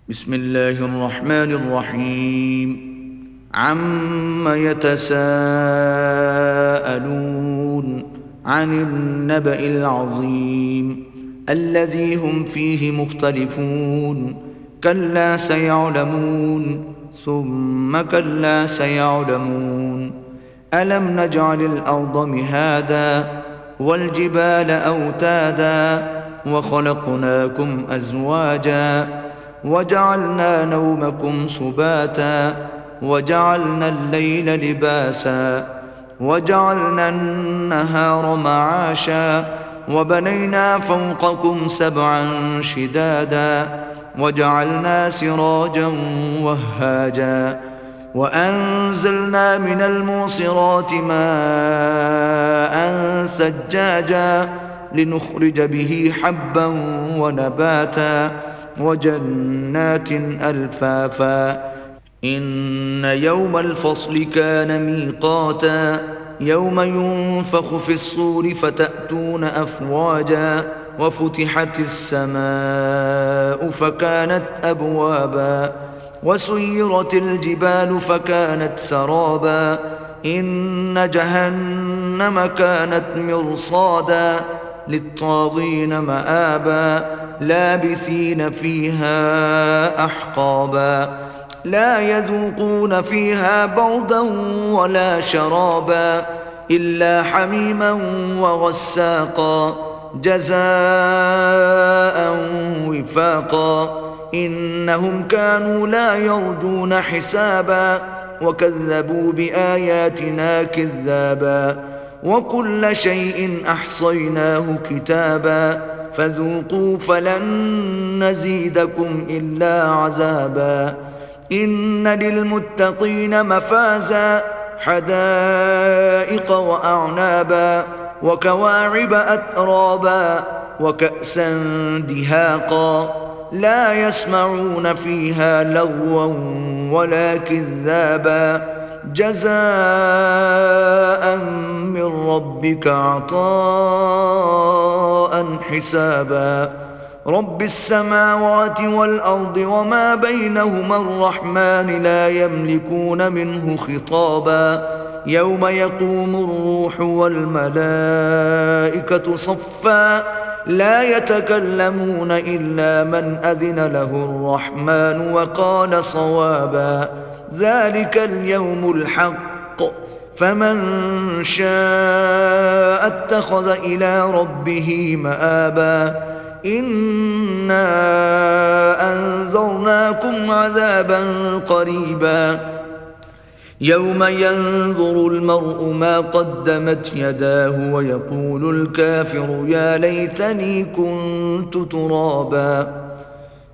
بسم الله الرحمن الرحيم. عم يتساءلون عن النبأ العظيم الذي هم فيه مختلفون. كلا سيعلمون ثم كلا سيعلمون. ألم نجعل الأرض مهادا والجبال أوتادا وخلقناكم أزواجا وجعلنا نومكم سباتا وجعلنا الليل لباسا وجعلنا النهار معاشا وبنينا فوقكم سبعا شدادا وجعلنا سراجا وهاجا وأنزلنا من المعصرات ماء ثجاجا لنخرج به حبا ونباتا وجنات ألفافا. إن يوم الفصل كان ميقاتا يوم ينفخ في الصور فتأتون أفواجا وفتحت السماء فكانت أبوابا وسيرت الجبال فكانت سرابا. إن جهنم كانت مرصادا للطاغين مآبا لابثين فيها أحقابا لا يذوقون فيها بردا ولا شرابا إلا حميما وغساقا جزاء وفاقا. إنهم كانوا لا يرجون حسابا وكذبوا بآياتنا كذابا وكل شيء أحصيناه كتابا فذوقوا فلن نزيدكم إلا عذابا. إن للمتقين مفازا حدائق وأعنابا وكواعب أترابا وكأسا دهاقا لا يسمعون فيها لغوا ولا كذابا جزاء من ربك عطاء حسابا. رب السماوات والأرض وما بينهما الرحمن لا يملكون منه خطابا. يوم يقوم الروح والملائكة صفا لا يتكلمون إلا من أذن له الرحمن وقال صوابا. ذلك اليوم الحق فمن شاء اتخذ إلى ربه مآبا. إنا أنذرناكم عذابا قريبا يوم ينظر المرء ما قدمت يداه ويقول الكافر يا ليتني كنت ترابا.